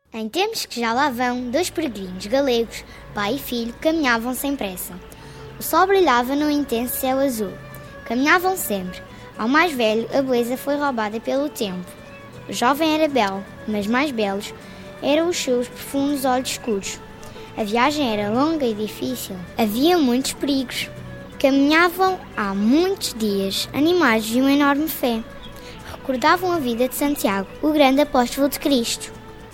Em tempos que já lá vão, 2 peregrinos galegos, pai e filho, caminhavam sem pressa. O sol brilhava num intenso céu azul. Caminhavam sempre. Ao mais velho, a beleza foi roubada pelo tempo. O jovem era belo, mas mais belos eram os seus profundos olhos escuros. A viagem era longa e difícil. Havia muitos perigos. Caminhavam há muitos dias, animados de uma enorme fé. Recordavam a vida de Santiago, o grande apóstolo de Cristo.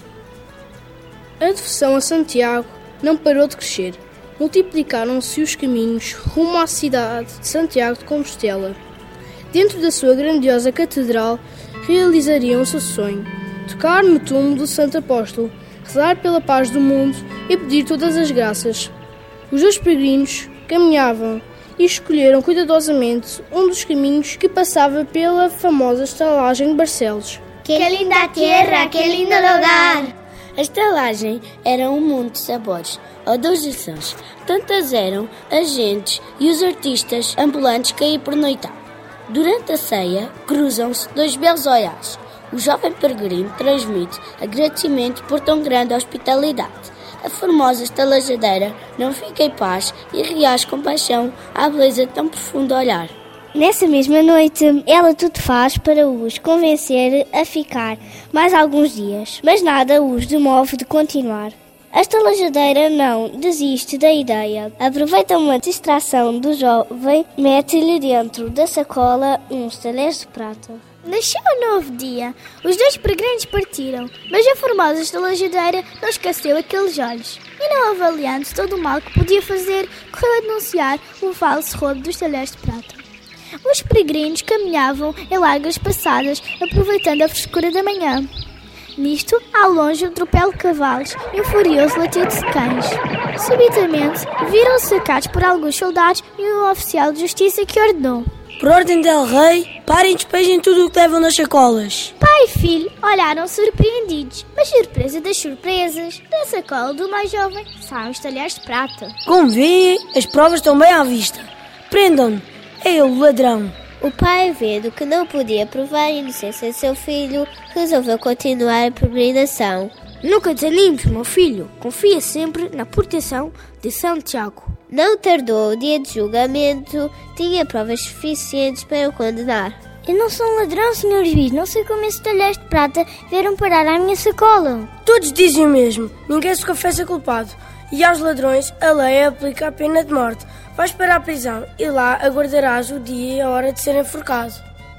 A devoção a Santiago não parou de crescer. Multiplicaram-se os caminhos rumo à cidade de Santiago de Compostela. Dentro da sua grandiosa catedral, realizariam o seu sonho: tocar no túmulo do Santo Apóstolo, rezar pela paz do mundo e pedir todas as graças. Os 2 peregrinos caminhavam e escolheram cuidadosamente um dos caminhos que passava pela famosa estalagem de Barcelos. Que linda terra, que lindo lugar! A estalagem era um mundo de sabores, adorações. Tantas eram as gentes e os artistas ambulantes que aí pernoitavam. Durante a ceia, cruzam-se 2 belos olhares. O jovem peregrino transmite agradecimento por tão grande hospitalidade. A formosa estalajadeira não fica em paz e reage com paixão à beleza de tão profundo olhar. Nessa mesma noite, ela tudo faz para os convencer a ficar mais alguns dias, mas nada os demove de continuar. A estalajadeira não desiste da ideia. Aproveita uma distração do jovem, mete-lhe dentro da sacola uns talheres de prata. Nasceu um novo dia. Os 2 peregrinos partiram, mas a formosa estalajadeira não esqueceu aqueles olhos. E não avaliando todo o mal que podia fazer, correu a denunciar o falso roubo dos talheres de prata. Os peregrinos caminhavam em largas passadas, aproveitando a frescura da manhã. Nisto, ao longe, um tropel de cavalos e um furioso latido de cães. Subitamente, viram-se cercados por alguns soldados e um oficial de justiça que ordenou: por ordem del rei, parem e despejem tudo o que levam nas sacolas. Pai e filho olharam surpreendidos, mas surpresa das surpresas, da sacola do mais jovem saem os talheres de prata. Como veem, as provas estão bem à vista. Prendam-no, é ele o ladrão. O pai, vendo que não podia provar a inocência de seu filho, resolveu continuar a peregrinação. Nunca desanimes, meu filho. Confia sempre na proteção de Santiago. Não tardou o dia de julgamento, tinha provas suficientes para o condenar. Eu não sou um ladrão, senhor juiz. Não sei como esses talheres de prata vieram parar à minha sacola. Todos dizem o mesmo. Ninguém se confessa culpado. E aos ladrões, a lei aplica a pena de morte. Vais para a prisão e lá aguardarás o dia e a hora de ser enforcado.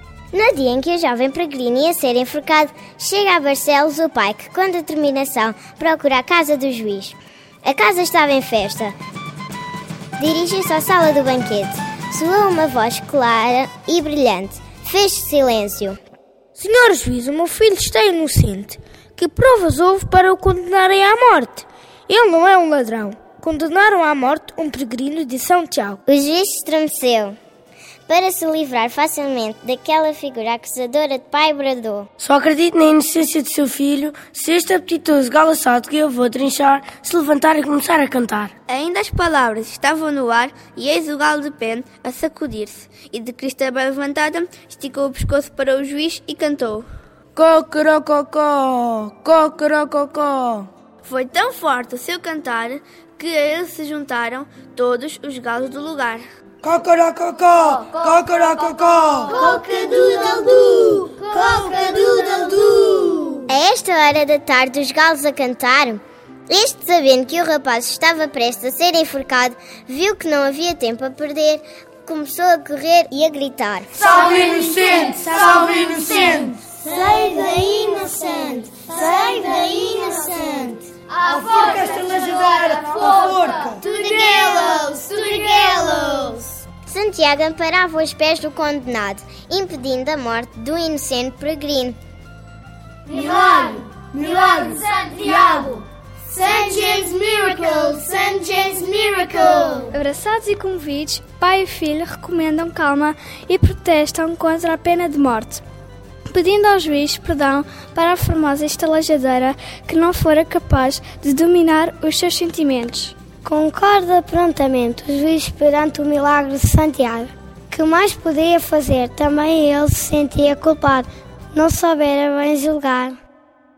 No dia em que o jovem peregrino ia ser enforcado, chega a Barcelos o pai, que com determinação procura a casa do juiz. A casa estava em festa. Dirige-se à sala do banquete. Soou uma voz clara e brilhante. Fez-se silêncio. Senhor juiz, o meu filho está inocente. Que provas houve para o condenarem à morte? Ele não é um ladrão. Condenaram à morte um peregrino de Santiago. O juiz estremeceu. Para se livrar facilmente daquela figura acusadora de pai, bradou: só acredito na inocência de seu filho se este apetitoso galo assado que eu vou trinchar se levantar e começar a cantar. Ainda as palavras estavam no ar e eis o galo de pé a sacudir-se. E de Cristabel levantada, esticou o pescoço para o juiz e cantou: Cocorococó, cocorococó. Foi tão forte o seu cantar que a ele se juntaram todos os galos do lugar. Cocorococó, cocorococó, coca-doodle-doo, coca-doodle-doo. A esta hora da tarde, os galos a cantar. Este, sabendo que o rapaz estava prestes a ser enforcado, viu que não havia tempo a perder, começou a correr e a gritar: salve inocente, salve inocente, save the innocent, save the innocent. À forca esta lajadeira, à forca! To the gallows, to the gallows! Santiago amparava os pés do condenado, impedindo a morte do inocente peregrino. Milagre! Milagre! Santiago! St. James Miracle! St. James Miracle! Abraçados e comovidos, pai e filho recomendam calma e protestam contra a pena de morte, pedindo ao juiz perdão para a formosa estalajadeira que não fora capaz de dominar os seus sentimentos. Concorda prontamente o juiz perante o milagre de Santiago. Que mais podia fazer? Também ele se sentia culpado, não soubera bem julgar.